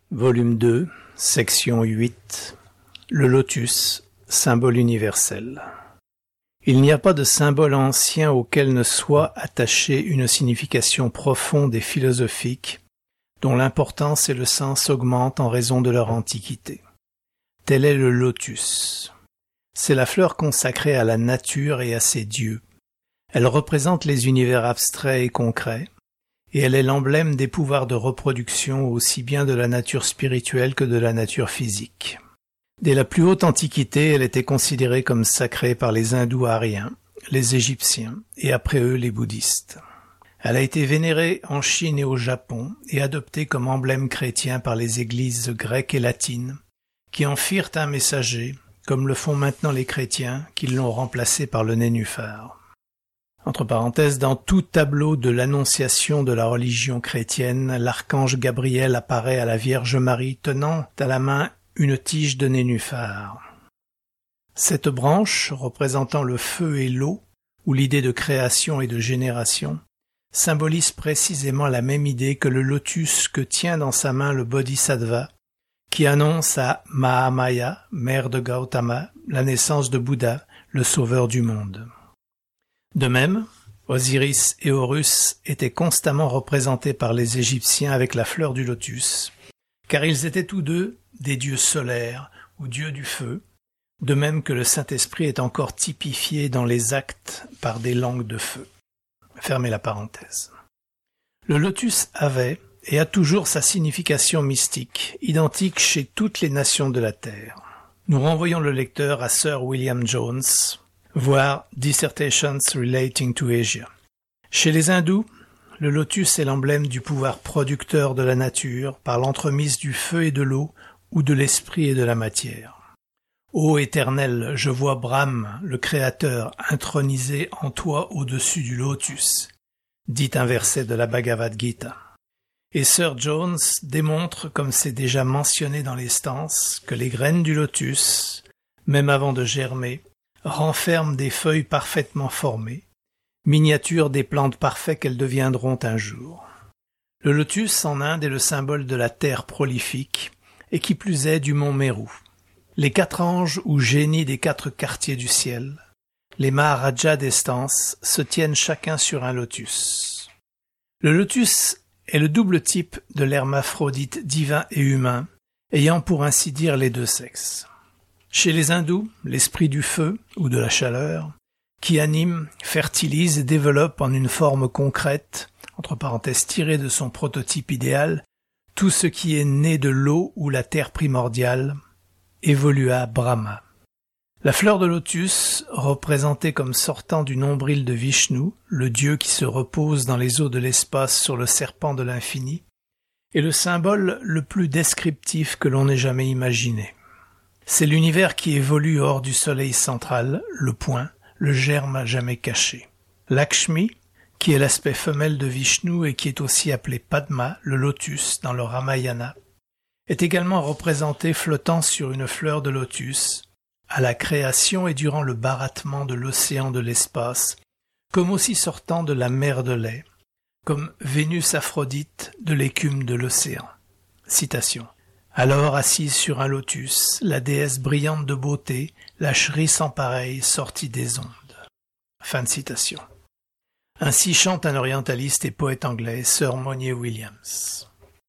Volume 2, section 8. Le lotus, symbole universel. Il n'y a pas de symbole ancien auquel ne soit attachée une signification profonde et philosophique, dont l'importance et le sens augmentent en raison de leur antiquité. Tel est le lotus. C'est la fleur consacrée à la nature et à ses dieux. Elle représente les univers abstraits et concrets, et elle est l'emblème des pouvoirs de reproduction aussi bien de la nature spirituelle que de la nature physique. Dès la plus haute antiquité, elle était considérée comme sacrée par les hindous aryens, les égyptiens et après eux les bouddhistes. Elle a été vénérée en Chine et au Japon et adoptée comme emblème chrétien par les églises grecques et latines, qui en firent un messager, comme le font maintenant les chrétiens qui l'ont remplacé par le nénuphar. Entre parenthèses, dans tout tableau de l'annonciation de la religion chrétienne, l'archange Gabriel apparaît à la Vierge Marie tenant à la main une tige de nénuphar. Cette branche, représentant le feu et l'eau, ou l'idée de création et de génération, symbolise précisément la même idée que le lotus que tient dans sa main le Bodhisattva, qui annonce à Mahamaya, mère de Gautama, la naissance de Bouddha, le sauveur du monde. De même, Osiris et Horus étaient constamment représentés par les Égyptiens avec la fleur du lotus, car ils étaient tous deux des dieux solaires ou dieux du feu, de même que le Saint-Esprit est encore typifié dans les actes par des langues de feu. Fermez la parenthèse. Le lotus avait et a toujours sa signification mystique, identique chez toutes les nations de la Terre. Nous renvoyons le lecteur à Sir William Jones, voir Dissertations Relating to Asia. Chez les hindous, le lotus est l'emblème du pouvoir producteur de la nature par l'entremise du feu et de l'eau ou de l'esprit et de la matière. Ô Éternel, je vois Brahm, le Créateur, intronisé en toi au-dessus du lotus, dit un verset de la Bhagavad Gita. Et Sir Jones démontre, comme c'est déjà mentionné dans les stances, que les graines du lotus, même avant de germer, renferment des feuilles parfaitement formées, miniatures des plantes parfaites qu'elles deviendront un jour. Le lotus en Inde est le symbole de la terre prolifique, et qui plus est du mont Meru. Les 4 anges ou génies des 4 quartiers du ciel, les Maharajas des stances, se tiennent chacun sur un lotus. Le lotus est le double type de l'hermaphrodite divin et humain, ayant pour ainsi dire les 2 sexes. Chez les hindous, l'esprit du feu, ou de la chaleur, qui anime, fertilise et développe en une forme concrète, entre parenthèses tirée de son prototype idéal, tout ce qui est né de l'eau ou la terre primordiale, évolua Brahma. La fleur de lotus, représentée comme sortant du nombril de Vishnu, le dieu qui se repose dans les eaux de l'espace sur le serpent de l'infini, est le symbole le plus descriptif que l'on ait jamais imaginé. C'est l'univers qui évolue hors du soleil central, le point, le germe à jamais caché. Lakshmi, qui est l'aspect femelle de Vishnu et qui est aussi appelé Padma, le lotus dans le Ramayana, est également représentée flottant sur une fleur de lotus, à la création et durant le barattement de l'océan de l'espace, comme aussi sortant de la mer de lait, comme Vénus Aphrodite de l'écume de l'océan. Citation. Alors, assise sur un lotus, la déesse brillante de beauté, la Shri sans pareil, sortit des ondes. Fin de citation. Ainsi chante un orientaliste et poète anglais, Sir Monier Williams.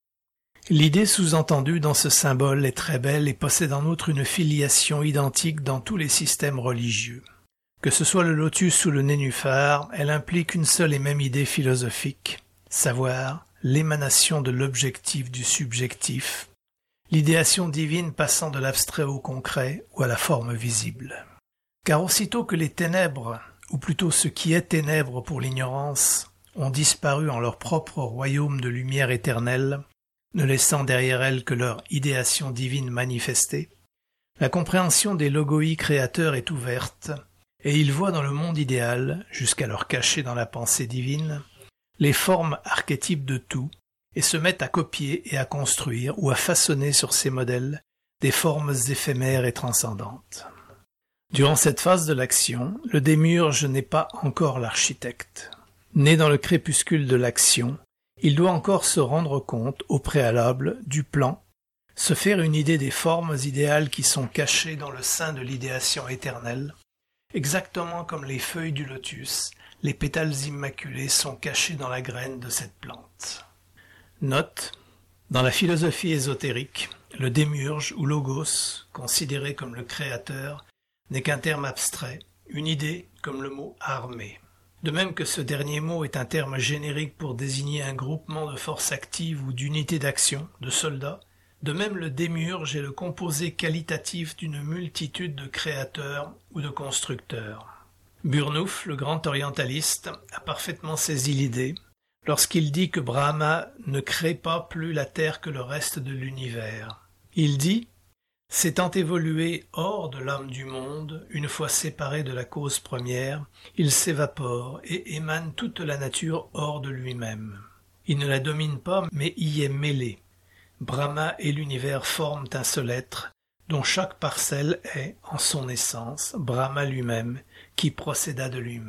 L'idée sous-entendue dans ce symbole est très belle et possède en outre une filiation identique dans tous les systèmes religieux. Que ce soit le lotus ou le nénuphar, elle implique une seule et même idée philosophique, savoir l'émanation de l'objectif du subjectif, l'idéation divine passant de l'abstrait au concret ou à la forme visible. Car aussitôt que les ténèbres, ou plutôt ce qui est ténèbres pour l'ignorance, ont disparu en leur propre royaume de lumière éternelle, ne laissant derrière elles que leur idéation divine manifestée, la compréhension des logoi créateurs est ouverte, et ils voient dans le monde idéal, jusqu'alors caché dans la pensée divine, les formes archétypes de tout, et se mettent à copier et à construire ou à façonner sur ces modèles des formes éphémères et transcendantes. Durant cette phase de l'action, le démiurge n'est pas encore l'architecte. Né dans le crépuscule de l'action, il doit encore se rendre compte, au préalable, du plan Se faire une idée des formes idéales qui sont cachées dans le sein de l'idéation éternelle, exactement comme les feuilles du lotus, les pétales immaculés sont cachés dans la graine de cette plante. Note, dans la philosophie ésotérique, le démiurge ou logos, considéré comme le créateur, n'est qu'un terme abstrait, une idée comme le mot armée. De même que ce dernier mot est un terme générique pour désigner un groupement de forces actives ou d'unités d'action, de soldats, de même le démiurge est le composé qualitatif d'une multitude de créateurs ou de constructeurs. Burnouf, le grand orientaliste, a parfaitement saisi l'idée lorsqu'il dit que Brahma ne crée pas plus la terre que le reste de l'univers. Il dit « S'étant évolué hors de l'âme du monde, une fois séparé de la cause première, il s'évapore et émane toute la nature hors de lui-même. Il ne la domine pas, mais y est mêlé. Brahma et l'univers forment un seul être, dont chaque parcelle est, en son essence, Brahma lui-même, qui procéda de lui-même. »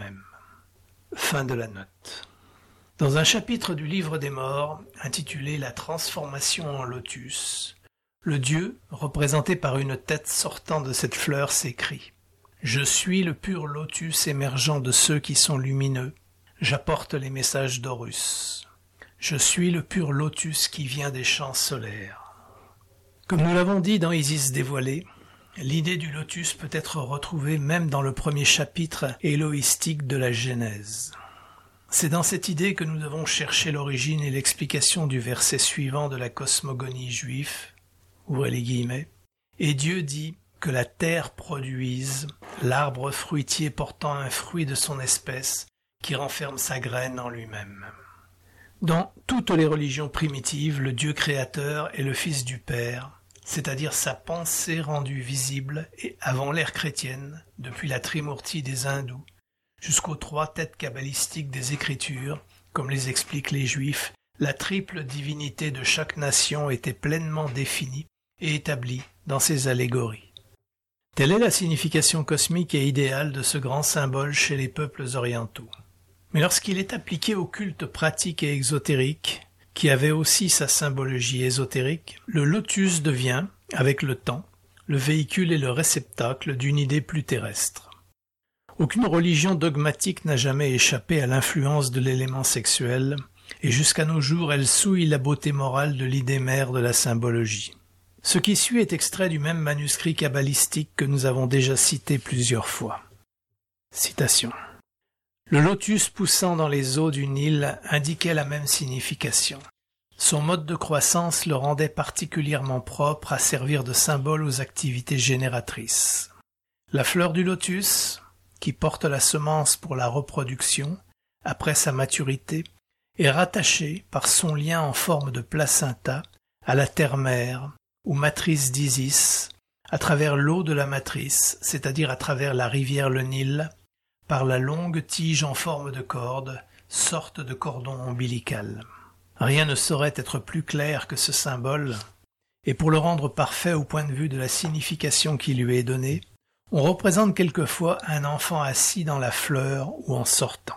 Fin de la note. Dans un chapitre du Livre des Morts, intitulé « La transformation en lotus », le dieu, représenté par une tête sortant de cette fleur, s'écrie « Je suis le pur lotus émergeant de ceux qui sont lumineux, j'apporte les messages d'Horus. Je suis le pur lotus qui vient des champs solaires. » Comme nous l'avons dit dans Isis dévoilée, l'idée du lotus peut être retrouvée même dans le premier chapitre éloïstique de la Genèse. C'est dans cette idée que nous devons chercher l'origine et l'explication du verset suivant de la cosmogonie juive, ouvrez les guillemets, et Dieu dit que la terre produise l'arbre fruitier portant un fruit de son espèce qui renferme sa graine en lui-même. Dans toutes les religions primitives, le Dieu créateur est le Fils du Père, c'est-à-dire sa pensée rendue visible et avant l'ère chrétienne, depuis la Trimurti des hindous, jusqu'aux 3 têtes kabbalistiques des Écritures, comme les expliquent les Juifs, la triple divinité de chaque nation était pleinement définie et établie dans ces allégories. Telle est la signification cosmique et idéale de ce grand symbole chez les peuples orientaux. Mais lorsqu'il est appliqué au culte pratique et exotérique, qui avait aussi sa symbologie ésotérique, le lotus devient, avec le temps, le véhicule et le réceptacle d'une idée plus terrestre. Aucune religion dogmatique n'a jamais échappé à l'influence de l'élément sexuel, et jusqu'à nos jours elle souille la beauté morale de l'idée mère de la symbologie. Ce qui suit est extrait du même manuscrit kabbalistique que nous avons déjà cité plusieurs fois. Citation. Le lotus poussant dans les eaux du Nil indiquait la même signification. Son mode de croissance le rendait particulièrement propre à servir de symbole aux activités génératrices. La fleur du lotus, qui porte la semence pour la reproduction, après sa maturité, est rattachée par son lien en forme de placenta à la terre-mère, ou matrice d'Isis, à travers l'eau de la matrice, c'est-à-dire à travers la rivière le Nil, par la longue tige en forme de corde, sorte de cordon ombilical. Rien ne saurait être plus clair que ce symbole, et pour le rendre parfait au point de vue de la signification qui lui est donnée, on représente quelquefois un enfant assis dans la fleur ou en sortant.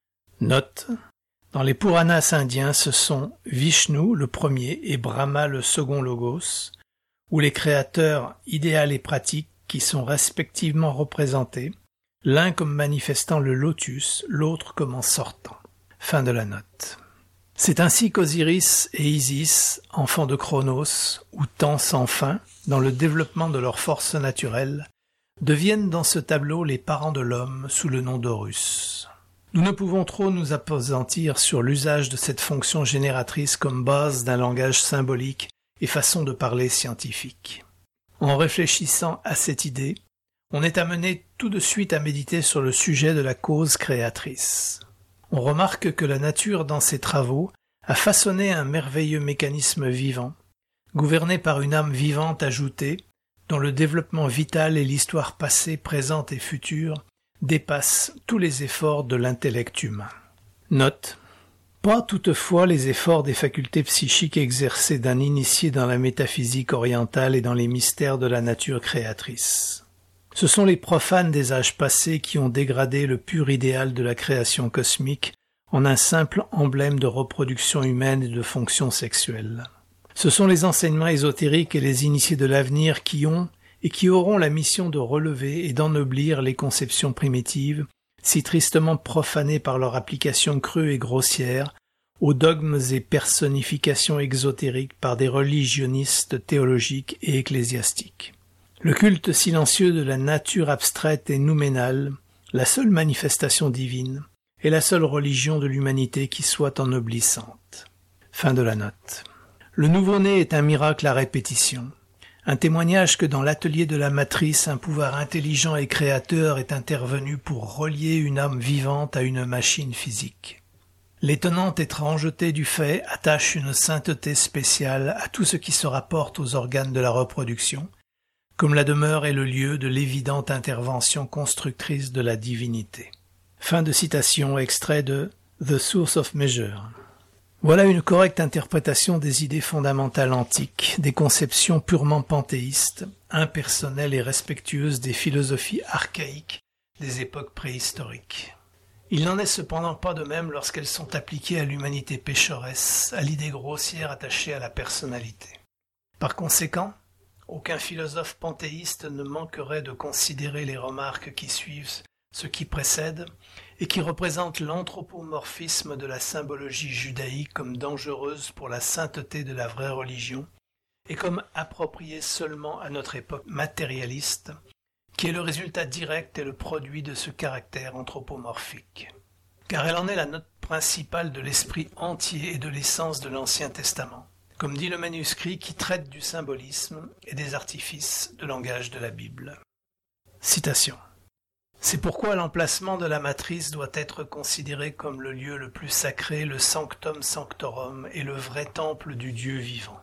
Note, dans les Puranas indiens, ce sont Vishnu le premier et Brahma le second logos, où les créateurs idéal et pratique qui sont respectivement représentés, l'un comme manifestant le lotus, l'autre comme en sortant. Fin de la note. C'est ainsi qu'Osiris et Isis, enfants de Chronos, ou temps sans fin, dans le développement de leurs forces naturelles, deviennent dans ce tableau les parents de l'homme sous le nom d'Horus. Nous ne pouvons trop nous appesantir sur l'usage de cette fonction génératrice comme base d'un langage symbolique et façon de parler scientifique. En réfléchissant à cette idée, on est amené tout de suite à méditer sur le sujet de la cause créatrice. On remarque que la nature, dans ses travaux, a façonné un merveilleux mécanisme vivant, gouverné par une âme vivante ajoutée, dont le développement vital et l'histoire passée, présente et future dépassent tous les efforts de l'intellect humain. Note. Pas toutefois les efforts des facultés psychiques exercés d'un initié dans la métaphysique orientale et dans les mystères de la nature créatrice. Ce sont les profanes des âges passés qui ont dégradé le pur idéal de la création cosmique en un simple emblème de reproduction humaine et de fonction sexuelle. Ce sont les enseignements ésotériques et les initiés de l'avenir qui ont et qui auront la mission de relever et d'ennoblir les conceptions primitives, si tristement profanées par leur application crue et grossière, aux dogmes et personnifications exotériques par des religionnistes théologiques et ecclésiastiques. Le culte silencieux de la nature abstraite et nouménale, la seule manifestation divine, est la seule religion de l'humanité qui soit ennoblissante. Fin de la note. Le nouveau-né est un miracle à répétition, un témoignage que dans l'atelier de la matrice, un pouvoir intelligent et créateur est intervenu pour relier une âme vivante à une machine physique. L'étonnante étrangeté du fait attache une sainteté spéciale à tout ce qui se rapporte aux organes de la reproduction, comme la demeure est le lieu de l'évidente intervention constructrice de la divinité. Fin de citation, extrait de The Source of Measure. Voilà une correcte interprétation des idées fondamentales antiques, des conceptions purement panthéistes, impersonnelles et respectueuses des philosophies archaïques des époques préhistoriques. Il n'en est cependant pas de même lorsqu'elles sont appliquées à l'humanité pécheresse, à l'idée grossière attachée à la personnalité. Par conséquent, aucun philosophe panthéiste ne manquerait de considérer les remarques qui suivent ce qui précède et qui représentent l'anthropomorphisme de la symbologie judaïque comme dangereuse pour la sainteté de la vraie religion et comme appropriée seulement à notre époque matérialiste, qui est le résultat direct et le produit de ce caractère anthropomorphique. Car elle en est la note principale de l'esprit entier et de l'essence de l'Ancien Testament, comme dit le manuscrit qui traite du symbolisme et des artifices de langage de la Bible. Citation. C'est pourquoi l'emplacement de la matrice doit être considéré comme le lieu le plus sacré, le sanctum sanctorum et le vrai temple du Dieu vivant.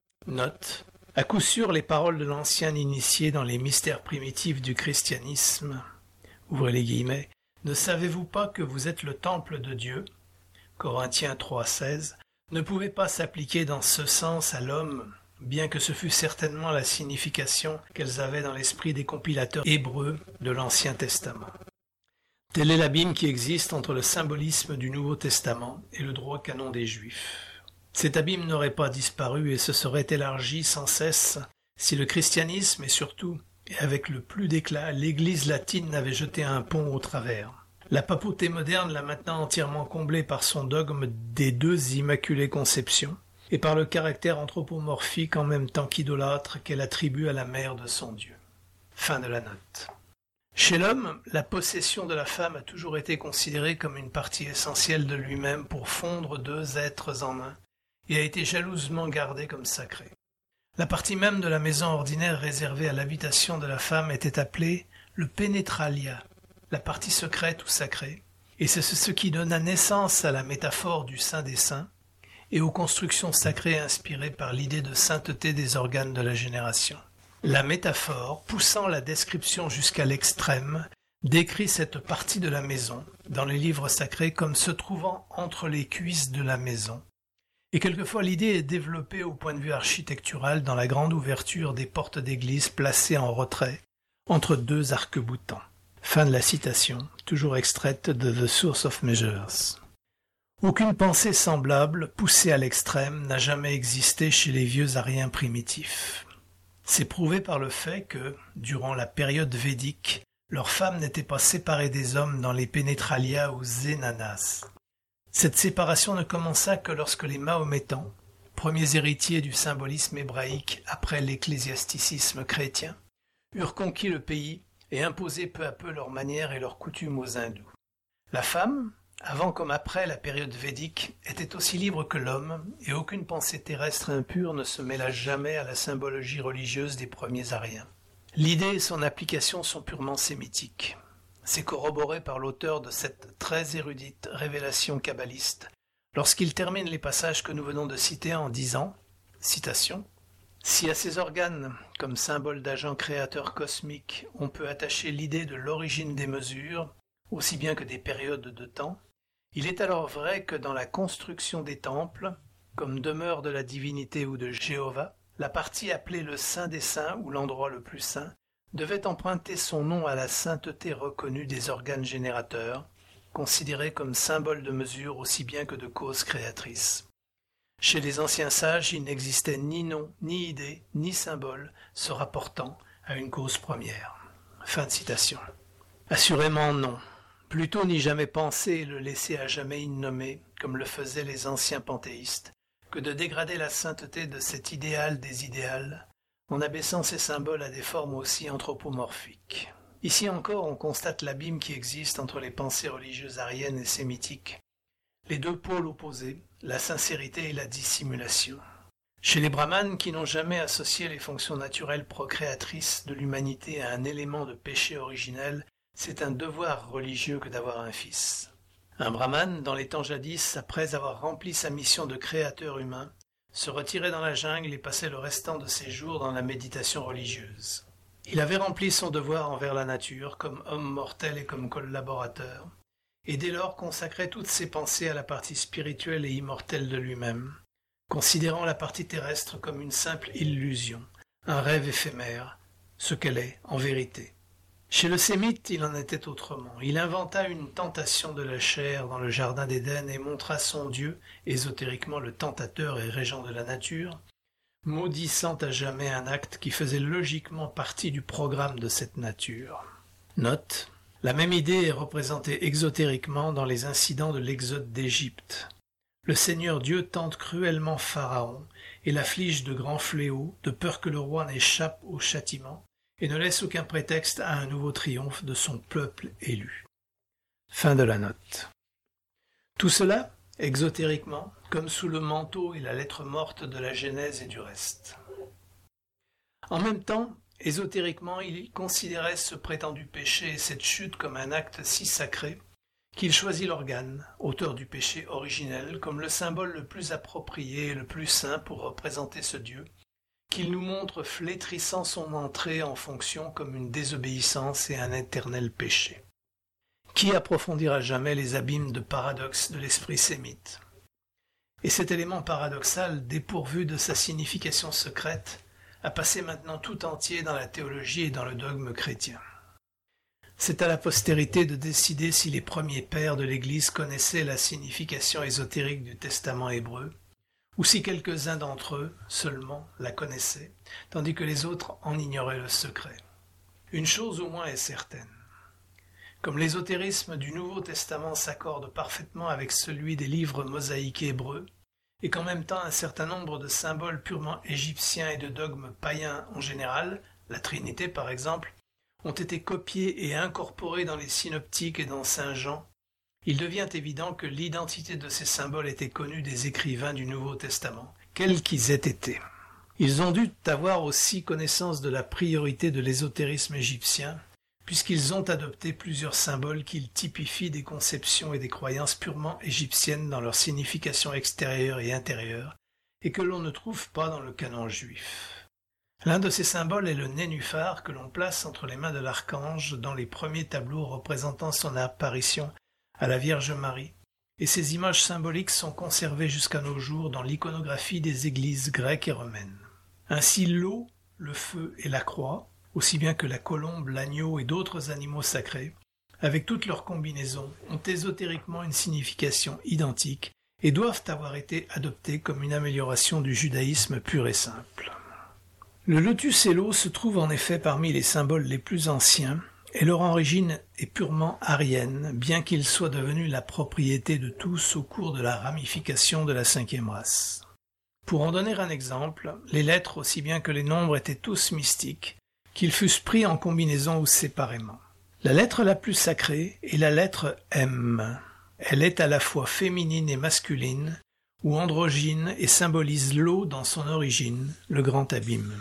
Note. À coup sûr, les paroles de l'ancien initié dans les mystères primitifs du christianisme, ouvrez les guillemets, ne savez-vous pas que vous êtes le temple de Dieu, Corinthiens 3,16, ne pouvait pas s'appliquer dans ce sens à l'homme, bien que ce fût certainement la signification qu'elles avaient dans l'esprit des compilateurs hébreux de l'Ancien Testament. Tel est l'abîme qui existe entre le symbolisme du Nouveau Testament et le droit canon des Juifs. Cet abîme n'aurait pas disparu et se serait élargi sans cesse si le christianisme et surtout, et avec le plus d'éclat, l'Église latine n'avait jeté un pont au travers. La papauté moderne l'a maintenant entièrement comblé par son dogme des deux immaculées conceptions et par le caractère anthropomorphique en même temps qu'idolâtre qu'elle attribue à la mère de son Dieu. Fin de la note. Chez l'homme, la possession de la femme a toujours été considérée comme une partie essentielle de lui-même pour fondre deux êtres en un et a été jalousement gardée comme sacrée. La partie même de la maison ordinaire réservée à l'habitation de la femme était appelée le pénétralia, la partie secrète ou sacrée, et c'est ce qui donna naissance à la métaphore du Saint des Saints et aux constructions sacrées inspirées par l'idée de sainteté des organes de la génération. La métaphore, poussant la description jusqu'à l'extrême, décrit cette partie de la maison, dans les livres sacrés, comme se trouvant entre les cuisses de la maison. Et quelquefois l'idée est développée au point de vue architectural dans la grande ouverture des portes d'église placées en retrait, entre deux arcs-boutants. Fin de la citation, toujours extraite de The Source of Measures. Aucune pensée semblable, poussée à l'extrême, n'a jamais existé chez les vieux Ariens primitifs. C'est prouvé par le fait que, durant la période védique, leurs femmes n'étaient pas séparées des hommes dans les pénétralia ou zénanas. Cette séparation ne commença que lorsque les Mahométans, premiers héritiers du symbolisme hébraïque après l'ecclésiasticisme chrétien, eurent conquis le pays et imposé peu à peu leurs manières et leurs coutumes aux hindous. La femme, avant comme après la période védique, était aussi libre que l'homme, et aucune pensée terrestre impure ne se mêla jamais à la symbologie religieuse des premiers Ariens. L'idée et son application sont purement sémitiques. C'est corroboré par l'auteur de cette très érudite révélation kabbaliste, lorsqu'il termine les passages que nous venons de citer en disant, citation, « Si à ces organes, comme symbole d'agents créateurs cosmiques, on peut attacher l'idée de l'origine des mesures, aussi bien que des périodes de temps, il est alors vrai que dans la construction des temples, comme demeure de la divinité ou de Jéhovah, la partie appelée le Saint des Saints ou l'endroit le plus saint devait emprunter son nom à la sainteté reconnue des organes générateurs, considérés comme symbole de mesure aussi bien que de cause créatrice. Chez les anciens sages, il n'existait ni nom, ni idée, ni symbole se rapportant à une cause première. Fin de citation. Assurément non. Plutôt n'y jamais penser et le laisser à jamais innommé, comme le faisaient les anciens panthéistes, que de dégrader la sainteté de cet idéal des idéals, en abaissant ces symboles à des formes aussi anthropomorphiques. Ici encore, on constate l'abîme qui existe entre les pensées religieuses aryennes et sémitiques, les deux pôles opposés, la sincérité et la dissimulation. Chez les brahmanes qui n'ont jamais associé les fonctions naturelles procréatrices de l'humanité à un élément de péché originel, c'est un devoir religieux que d'avoir un fils. Un brahmane, dans les temps jadis, après avoir rempli sa mission de créateur humain, se retirait dans la jungle et passait le restant de ses jours dans la méditation religieuse. Il avait rempli son devoir envers la nature, comme homme mortel et comme collaborateur, et dès lors consacrait toutes ses pensées à la partie spirituelle et immortelle de lui-même, considérant la partie terrestre comme une simple illusion, un rêve éphémère, ce qu'elle est en vérité. Chez le sémite, il en était autrement. Il inventa une tentation de la chair dans le jardin d'Éden et montra son Dieu, ésotériquement le tentateur et régent de la nature, maudissant à jamais un acte qui faisait logiquement partie du programme de cette nature. Note: la même idée est représentée exotériquement dans les incidents de l'exode d'Égypte. Le Seigneur Dieu tente cruellement Pharaon et l'afflige de grands fléaux, de peur que le roi n'échappe au châtiment, et ne laisse aucun prétexte à un nouveau triomphe de son peuple élu. Fin de la note. Tout cela, exotériquement, comme sous le manteau et la lettre morte de la Genèse et du reste. En même temps, ésotériquement, il considérait ce prétendu péché et cette chute comme un acte si sacré qu'il choisit l'organe, auteur du péché originel, comme le symbole le plus approprié et le plus saint pour représenter ce Dieu, qu'il nous montre flétrissant son entrée en fonction comme une désobéissance et un éternel péché. Qui approfondira jamais les abîmes de paradoxe de l'esprit sémite? Et cet élément paradoxal, dépourvu de sa signification secrète, a passé maintenant tout entier dans la théologie et dans le dogme chrétien. C'est à la postérité de décider si les premiers pères de l'Église connaissaient la signification ésotérique du testament hébreu, ou si quelques-uns d'entre eux seulement la connaissaient, tandis que les autres en ignoraient le secret. Une chose au moins est certaine. Comme l'ésotérisme du Nouveau Testament s'accorde parfaitement avec celui des livres mosaïques hébreux, et qu'en même temps un certain nombre de symboles purement égyptiens et de dogmes païens en général, la Trinité par exemple, ont été copiés et incorporés dans les synoptiques et dans Saint Jean, il devient évident que l'identité de ces symboles était connue des écrivains du Nouveau Testament, quels qu'ils aient été. Ils ont dû avoir aussi connaissance de la priorité de l'ésotérisme égyptien, puisqu'ils ont adopté plusieurs symboles qu'ils typifient des conceptions et des croyances purement égyptiennes dans leur signification extérieure et intérieure, et que l'on ne trouve pas dans le canon juif. L'un de ces symboles est le nénuphar que l'on place entre les mains de l'archange dans les premiers tableaux représentant son apparition à la Vierge Marie, et ces images symboliques sont conservées jusqu'à nos jours dans l'iconographie des églises grecques et romaines. Ainsi l'eau, le feu et la croix, aussi bien que la colombe, l'agneau et d'autres animaux sacrés, avec toutes leurs combinaisons, ont ésotériquement une signification identique et doivent avoir été adoptés comme une amélioration du judaïsme pur et simple. Le lotus et l'eau se trouvent en effet parmi les symboles les plus anciens, et leur origine est purement aryenne, bien qu'ils soient devenus la propriété de tous au cours de la ramification de la cinquième race. Pour en donner un exemple, les lettres aussi bien que les nombres étaient tous mystiques, qu'ils fussent pris en combinaison ou séparément. La lettre la plus sacrée est la lettre M. Elle est à la fois féminine et masculine, ou androgyne et symbolise l'eau dans son origine, le grand abîme.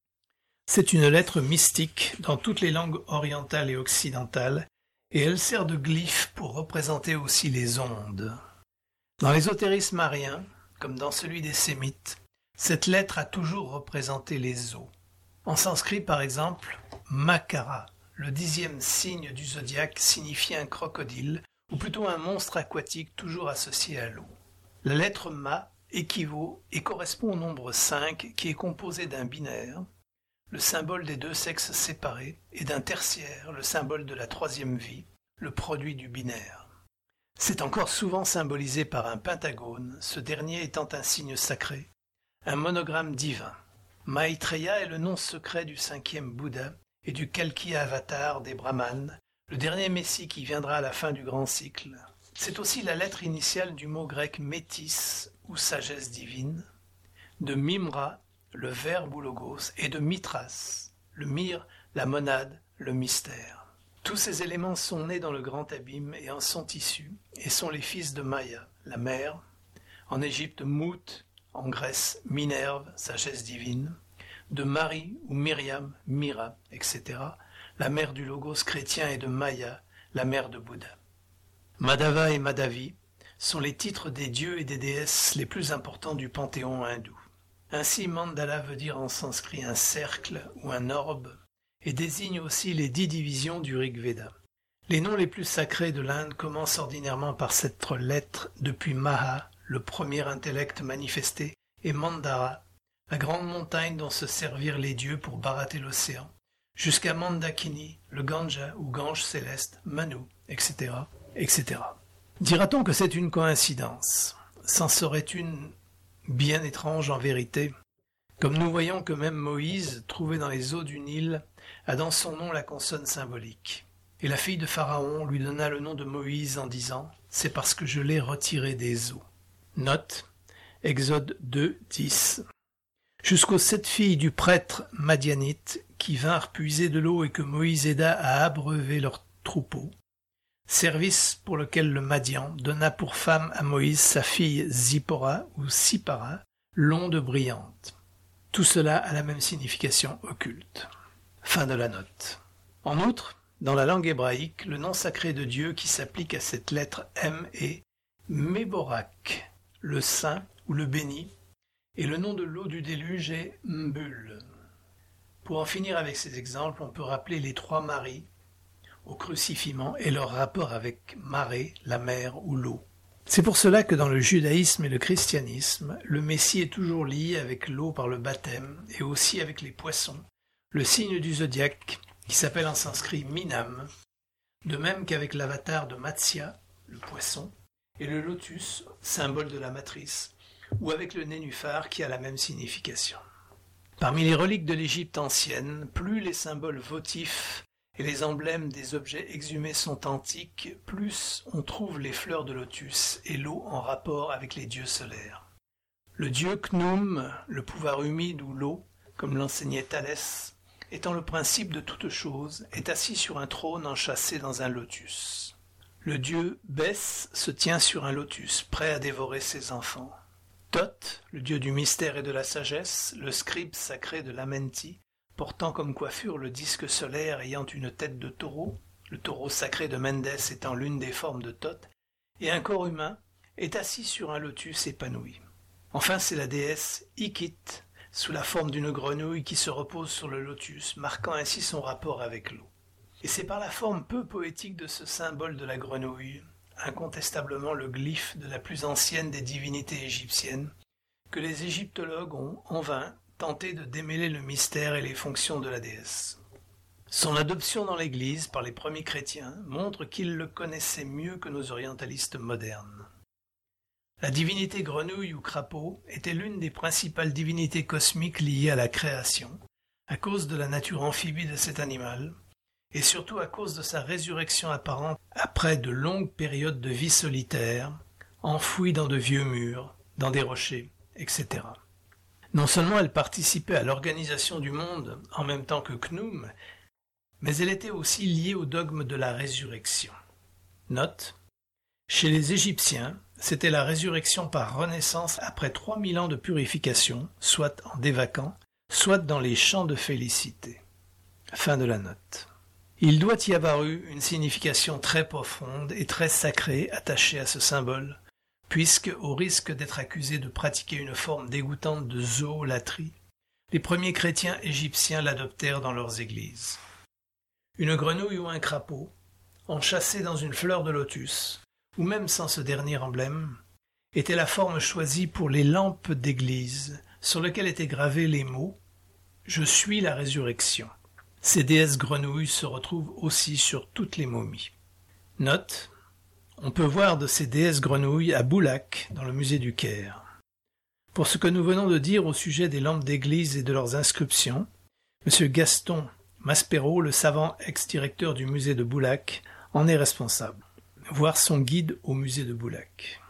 C'est une lettre mystique dans toutes les langues orientales et occidentales, et elle sert de glyphe pour représenter aussi les ondes. Dans l'ésotérisme arien, comme dans celui des sémites, cette lettre a toujours représenté les eaux. En sanskrit par exemple, Makara, le 10e signe du zodiaque, signifie un crocodile, ou plutôt un monstre aquatique toujours associé à l'eau. La lettre Ma équivaut et correspond au nombre 5 qui est composé d'un binaire, le symbole des deux sexes séparés, et d'un tertiaire, le symbole de la troisième vie, le produit du binaire. C'est encore souvent symbolisé par un pentagone, ce dernier étant un signe sacré, un monogramme divin. Maitreya est le nom secret du 5e Bouddha et du Kalki avatar des Brahmanes, le dernier messie qui viendra à la fin du grand cycle. C'est aussi la lettre initiale du mot grec métis ou sagesse divine, de Mimra, le verbe ou logos, et de Mithras, le myrrhe, la monade, le mystère. Tous ces éléments sont nés dans le grand abîme et en sont issus, et sont les fils de Maya, la mère, en Égypte Mout, en Grèce Minerve, sagesse divine, de Marie ou Myriam, Mira, etc., la mère du logos chrétien, et de Maya, la mère de Bouddha. Madhava et Madhavi sont les titres des dieux et des déesses les plus importants du panthéon hindou. Ainsi, mandala veut dire en sanskrit un cercle ou un orbe, et désigne aussi les 10 divisions du Rig Veda. Les noms les plus sacrés de l'Inde commencent ordinairement par cette lettre depuis Maha, le premier intellect manifesté, et Mandara, la grande montagne dont se servirent les dieux pour barater l'océan, jusqu'à Mandakini, le Ganga ou Gange céleste, Manu, etc., etc. Dira-t-on que c'est une coïncidence? C'en serait une bien étrange en vérité, comme nous voyons que même Moïse, trouvé dans les eaux du Nil, a dans son nom la consonne symbolique. Et la fille de Pharaon lui donna le nom de Moïse en disant « C'est parce que je l'ai retiré des eaux ». Note, Exode 2, 10. Jusqu'aux 7 filles du prêtre madianite qui vinrent puiser de l'eau et que Moïse aida à abreuver leurs troupeaux. Service pour lequel le Madian donna pour femme à Moïse sa fille Zippora ou Sipara, l'onde brillante. Tout cela a la même signification occulte. Fin de la note. En outre, dans la langue hébraïque, le nom sacré de Dieu qui s'applique à cette lettre M est Méborak, le saint ou le béni, et le nom de l'eau du déluge est Mbul. Pour en finir avec ces exemples, on peut rappeler les 3 Maries au crucifiement et leur rapport avec Marée, la mer ou l'eau. C'est pour cela que dans le judaïsme et le christianisme, le Messie est toujours lié avec l'eau par le baptême et aussi avec les poissons, le signe du zodiaque qui s'appelle en sanskrit Minam, de même qu'avec l'avatar de Matsya, le poisson, et le lotus, symbole de la matrice, ou avec le nénuphar qui a la même signification. Parmi les reliques de l'Égypte ancienne, plus les symboles votifs et les emblèmes des objets exhumés sont antiques, plus on trouve les fleurs de lotus et l'eau en rapport avec les dieux solaires. Le dieu Khnum, le pouvoir humide ou l'eau, comme l'enseignait Thalès, étant le principe de toute chose, est assis sur un trône enchâssé dans un lotus. Le dieu Bès se tient sur un lotus, prêt à dévorer ses enfants. Thoth, le dieu du mystère et de la sagesse, le scribe sacré de l'Amenti, portant comme coiffure le disque solaire ayant une tête de taureau, le taureau sacré de Mendes étant l'une des formes de Thoth, et un corps humain, est assis sur un lotus épanoui. Enfin, c'est la déesse Ikit, sous la forme d'une grenouille qui se repose sur le lotus, marquant ainsi son rapport avec l'eau. Et c'est par la forme peu poétique de ce symbole de la grenouille, incontestablement le glyphe de la plus ancienne des divinités égyptiennes, que les égyptologues ont, en vain, tenté de démêler le mystère et les fonctions de la déesse. Son adoption dans l'Église par les premiers chrétiens montre qu'ils le connaissaient mieux que nos orientalistes modernes. La divinité grenouille ou crapaud était l'une des principales divinités cosmiques liées à la création, à cause de la nature amphibie de cet animal, et surtout à cause de sa résurrection apparente après de longues périodes de vie solitaire, enfouie dans de vieux murs, dans des rochers, etc. Non seulement elle participait à l'organisation du monde en même temps que Khnum, mais elle était aussi liée au dogme de la résurrection. Note, chez les Égyptiens, c'était la résurrection par renaissance après 3000 ans de purification, soit en dévacant, soit dans les champs de félicité. Fin de la note. Il doit y avoir eu une signification très profonde et très sacrée attachée à ce symbole, puisque, au risque d'être accusé de pratiquer une forme dégoûtante de zoolatrie, les premiers chrétiens égyptiens l'adoptèrent dans leurs églises. Une grenouille ou un crapaud, enchâssé dans une fleur de lotus, ou même sans ce dernier emblème, était la forme choisie pour les lampes d'église, sur lesquelles étaient gravés les mots « Je suis la résurrection ». Ces déesses grenouilles se retrouvent aussi sur toutes les momies. Note, On peut voir de ces déesses grenouilles à Boulac, dans le musée du Caire. Pour ce que nous venons de dire au sujet des lampes d'église et de leurs inscriptions, M. Gaston Maspero, le savant ex-directeur du musée de Boulac, en est responsable. Voir son guide au musée de Boulac.